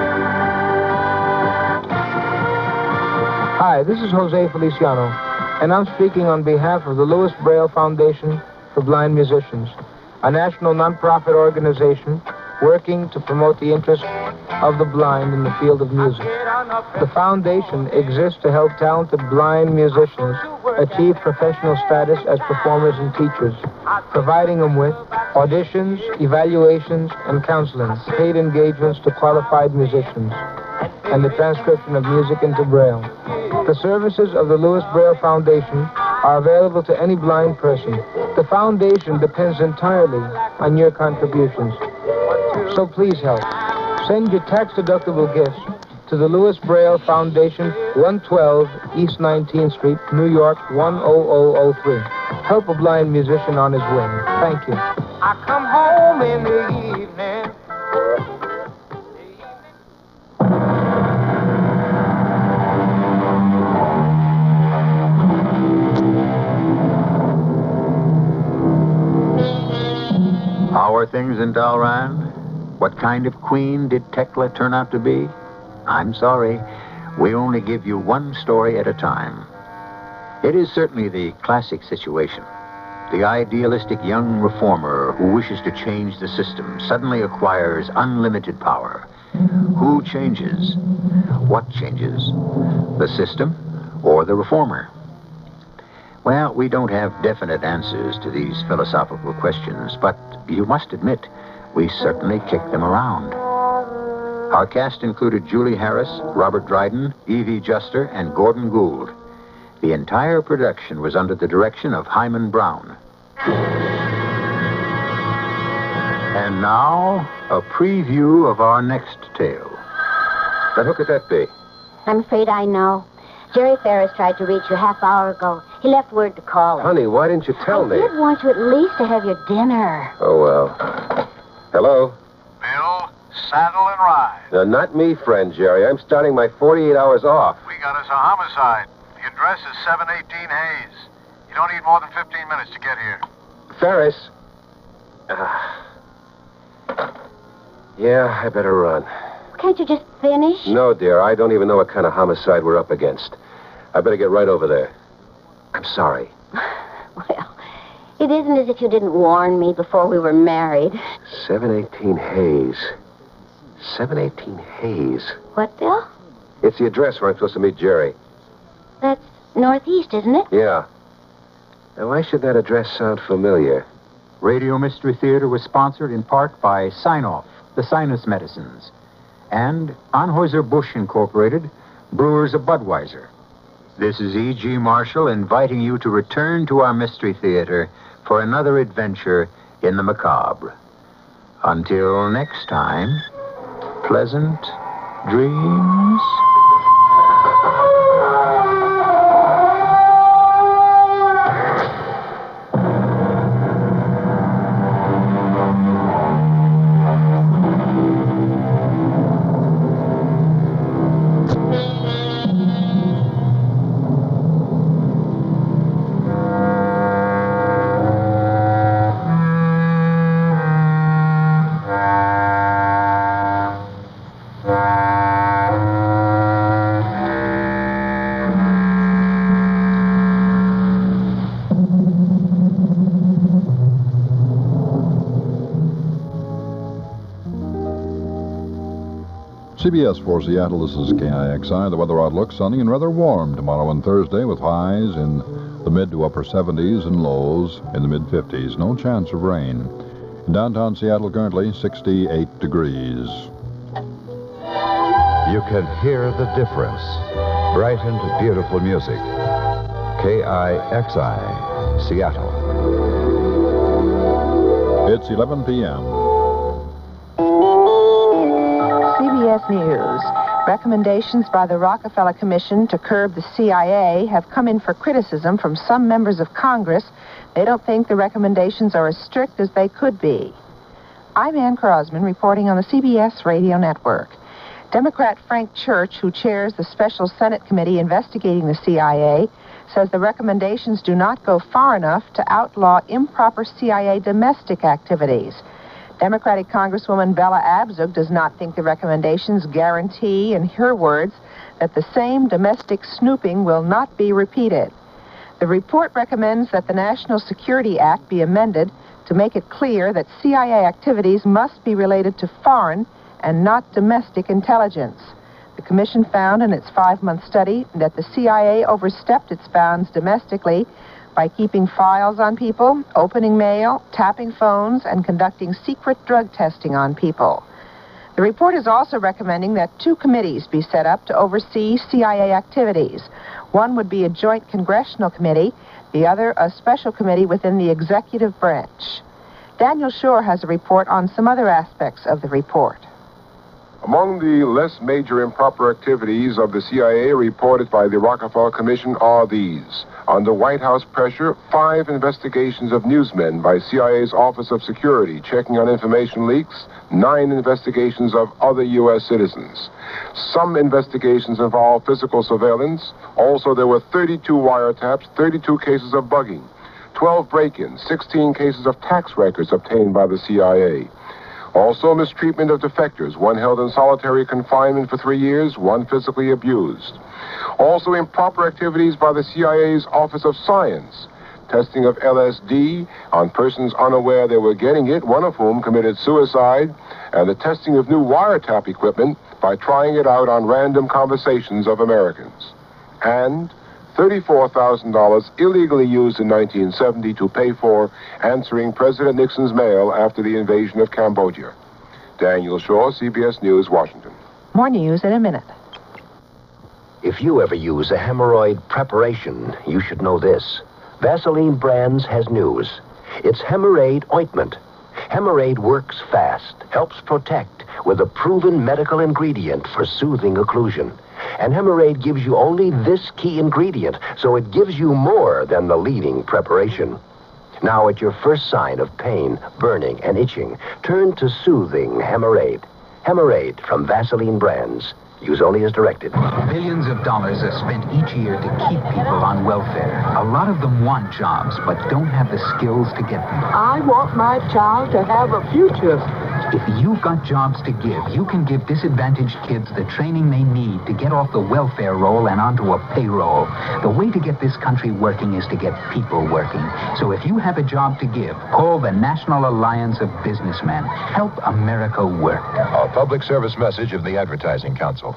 Hi, this is Jose Feliciano, and I'm speaking on behalf of the Louis Braille Foundation for Blind Musicians, a national nonprofit organization working to promote the interests of the blind in the field of music. The foundation exists to help talented blind musicians achieve professional status as performers and teachers, providing them with auditions, evaluations, and counseling, paid engagements to qualified musicians, and the transcription of music into Braille. The services of the Louis Braille Foundation are available to any blind person. The foundation depends entirely on your contributions. So please help. Send your tax-deductible gifts to the Louis Braille Foundation, 112 East 19th Street, New York, 10003. Help a blind musician on his way. Thank you. I come home in the evening. How are things in Dalran? What kind of queen did Tekla turn out to be? I'm sorry. We only give you one story at a time. It is certainly the classic situation. The idealistic young reformer who wishes to change the system suddenly acquires unlimited power. Who changes? What changes? The system or the reformer? Well, we don't have definite answers to these philosophical questions, but you must admit, we certainly kicked them around. Our cast included Julie Harris, Robert Dryden, Evie Juster, and Gordon Gould. The entire production was under the direction of Hyman Brown. And now, a preview of our next tale. Now, who could that be? I'm afraid I know. Jerry Ferris tried to reach you half-hour ago. He left word to call him. Honey, why didn't you tell me? I did want you at least to have your dinner. Oh, well. Hello? Bill, saddle and ride. Now, not me, friend Jerry. I'm starting my 48 hours off. We got us a homicide. The address is 718 Hayes. You don't need more than 15 minutes to get here. Ferris. Yeah, I better run. Can't you just finish? No, dear. I don't even know what kind of homicide we're up against. I better get right over there. I'm sorry. Well, it isn't as if you didn't warn me before we were married. 718 Hayes. 718 Hayes. What, Bill? It's the address where I'm supposed to meet Jerry. That's northeast, isn't it? Yeah. Now, why should that address sound familiar? Radio Mystery Theater was sponsored in part by Sign-Off, the sinus medicines, and Anheuser-Busch Incorporated, brewers of Budweiser. This is E.G. Marshall inviting you to return to our Mystery Theater for another adventure in the macabre. Until next time, pleasant dreams. CBS for Seattle, this is KIXI. The weather outlook, sunny and rather warm tomorrow and Thursday with highs in the mid to upper 70s and lows in the mid-50s. No chance of rain. In downtown Seattle currently 68 degrees. You can hear the difference. Bright and beautiful music. KIXI, Seattle. It's 11 p.m. CBS News. Recommendations by the Rockefeller Commission to curb the CIA have come in for criticism from some members of Congress. They don't think the recommendations are as strict as they could be. I'm Ann Crosman reporting on the CBS Radio Network. Democrat Frank Church, who chairs the Special Senate Committee investigating the CIA, says the recommendations do not go far enough to outlaw improper CIA domestic activities. Democratic Congresswoman Bella Abzug does not think the recommendations guarantee, in her words, that the same domestic snooping will not be repeated. The report recommends that the National Security Act be amended to make it clear that CIA activities must be related to foreign and not domestic intelligence. The Commission found in its 5-month study that the CIA overstepped its bounds domestically by keeping files on people, opening mail, tapping phones, and conducting secret drug testing on people. The report is also recommending that 2 committees be set up to oversee CIA activities. One would be a joint congressional committee, the other a special committee within the executive branch. Daniel Shore has a report on some other aspects of the report. Among the less major improper activities of the CIA reported by the Rockefeller Commission are these. Under White House pressure, 5 investigations of newsmen by CIA's Office of Security checking on information leaks, 9 investigations of other U.S. citizens. Some investigations involve physical surveillance. Also, there were 32 wiretaps, 32 cases of bugging, 12 break-ins, 16 cases of tax records obtained by the CIA. Also, mistreatment of defectors, 1 held in solitary confinement for 3 years, 1 physically abused. Also, improper activities by the CIA's Office of Science, testing of LSD on persons unaware they were getting it, one of whom committed suicide, and the testing of new wiretap equipment by trying it out on random conversations of Americans. And $34,000 illegally used in 1970 to pay for answering President Nixon's mail after the invasion of Cambodia. Daniel Shaw, CBS News, Washington. More news in a minute. If you ever use a hemorrhoid preparation, you should know this. Vaseline Brands has news. It's Hemorrhoid ointment. Hemorrhoid works fast, helps protect with a proven medical ingredient for soothing occlusion. And Hemorrhoid gives you only this key ingredient, so it gives you more than the leading preparation. Now, at your first sign of pain, burning, and itching, turn to soothing Hemorrhoid. Hemorrhoid from Vaseline Brands. Use only as directed. Billions of dollars are spent each year to keep people on welfare. A lot of them want jobs, but don't have the skills to get them. I want my child to have a future. If you've got jobs to give, you can give disadvantaged kids the training they need to get off the welfare roll and onto a payroll. The way to get this country working is to get people working. So if you have a job to give, call the National Alliance of Businessmen. Help America work. A public service message of the Advertising Council.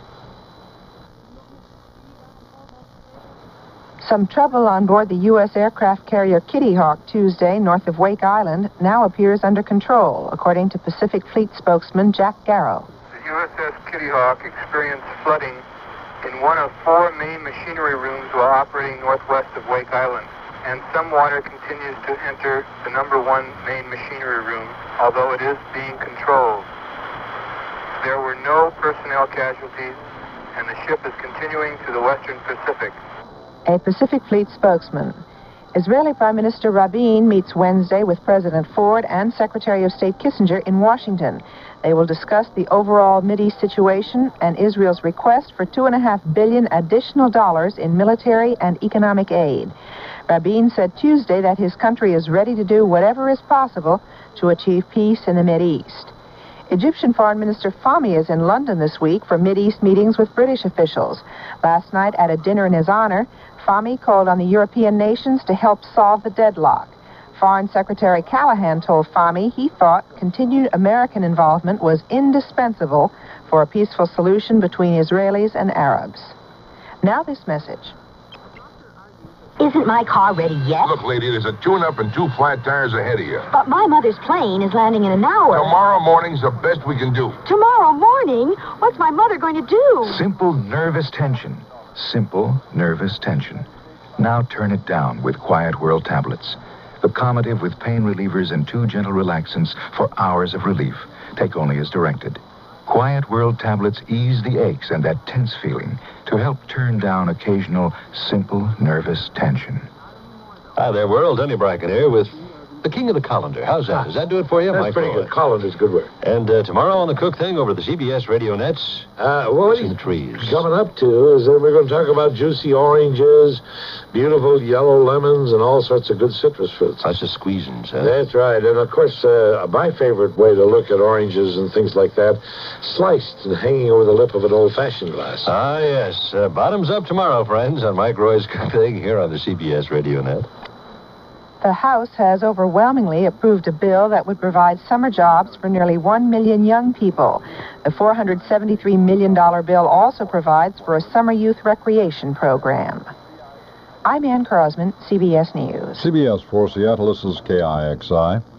Some trouble on board the U.S. aircraft carrier Kitty Hawk Tuesday north of Wake Island now appears under control, according to Pacific Fleet spokesman Jack Garrow. The USS Kitty Hawk experienced flooding in one of 4 main machinery rooms while operating northwest of Wake Island, and some water continues to enter the number 1 main machinery room, although it is being controlled. There were no personnel casualties, and the ship is continuing to the western Pacific. A Pacific Fleet spokesman. Israeli Prime Minister Rabin meets Wednesday with President Ford and Secretary of State Kissinger in Washington. They will discuss the overall Mideast situation and Israel's request for $2.5 billion additional dollars in military and economic aid. Rabin said Tuesday that his country is ready to do whatever is possible to achieve peace in the Mideast. Egyptian Foreign Minister Fahmy is in London this week for Mideast meetings with British officials. Last night at a dinner in his honor, Fahmy called on the European nations to help solve the deadlock. Foreign Secretary Callahan told Fahmy he thought continued American involvement was indispensable for a peaceful solution between Israelis and Arabs. Now this message. Isn't my car ready yet? Look, lady, there's a tune-up and 2 flat tires ahead of you. But my mother's plane is landing in an hour. Tomorrow morning's the best we can do. Tomorrow morning? What's my mother going to do? Simple nervous tension. Simple nervous tension. Now turn it down with Quiet World tablets. The calmative with pain relievers and 2 gentle relaxants for hours of relief. Take only as directed. Quiet World tablets ease the aches and that tense feeling to help turn down occasional simple nervous tension. Hi there, world. Denny Bracken here with the King of the Colander. How's that? Does that do it for you? That's pretty good. Colander's good work. And tomorrow on the Cook Thing over the CBS radio nets, what in the trees. Coming up to is that we're going to talk about juicy oranges, beautiful yellow lemons, and all sorts of good citrus fruits. Lots of squeezins, huh? That's right. And, of course, my favorite way to look at oranges and things like that, sliced and hanging over the lip of an old-fashioned glass. Ah, yes. Bottoms up tomorrow, friends, on Mike Roy's Cook Thing here on the CBS radio net. The House has overwhelmingly approved a bill that would provide summer jobs for nearly 1 million young people. The $473 million bill also provides for a summer youth recreation program. I'm Ann Crosman, CBS News. CBS for Seattle, this is KIXI.